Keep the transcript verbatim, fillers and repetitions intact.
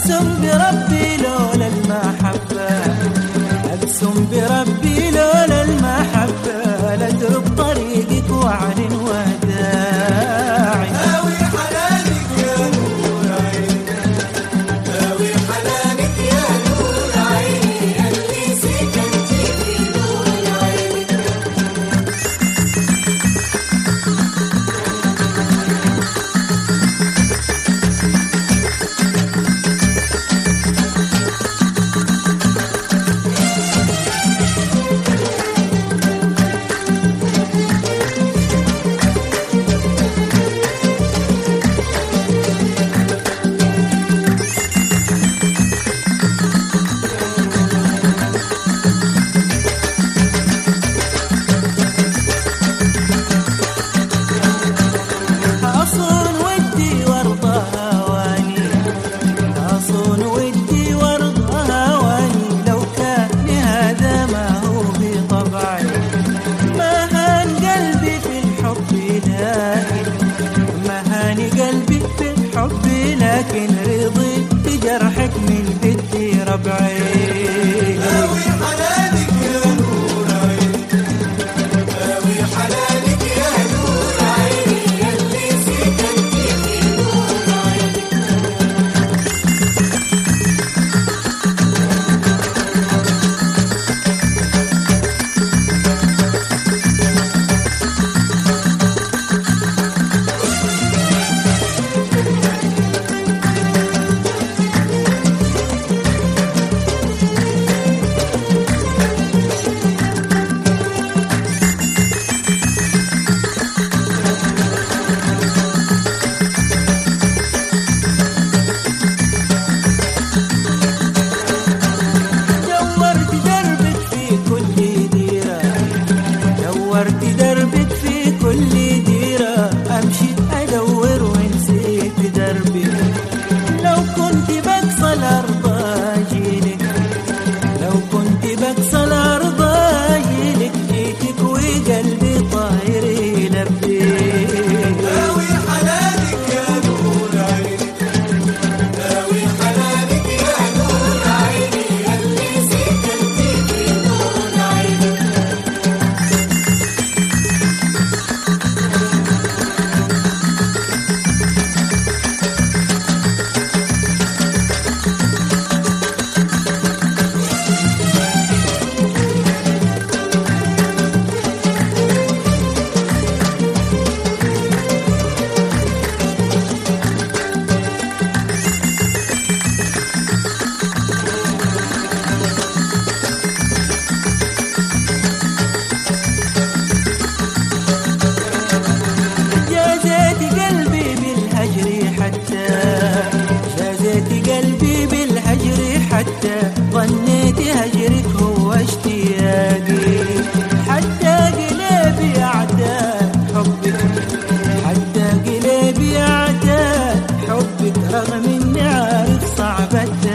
أقسم بربي لولا المحبة، أقسم بربي لولا المحبة لأترك طريقك وأعلن وداعي. هاوي حنانك يا نور عيني، هاوي حنانك يا نور عيني، اللي سكنتي في نور عيني. لكن رضيت بجرحك من بدي ربعي. هاوي حنانك يا نور عيني، هاوي حنانك يا نور عيني، اللي سكنتي في نور عيني. دورت دربك في كل ديرة، أمشي أدور ونسيت دربي. لو كنت بقصى الأرض أجيلك، لو كنت بقصى الأرض أجيلك، جيتك وقلبي طاير يلبي. هاوي حنانك يا نور عيني، هاوي حنانك يا نور عيني، اللي سكنتي في نور عيني. حتى ظنيت هجرك هو اشتياقي، حتى قلبي اعتاد حبك، حتى قلبي اعتاد حبك، رغم اني عارف صعب التلاقي.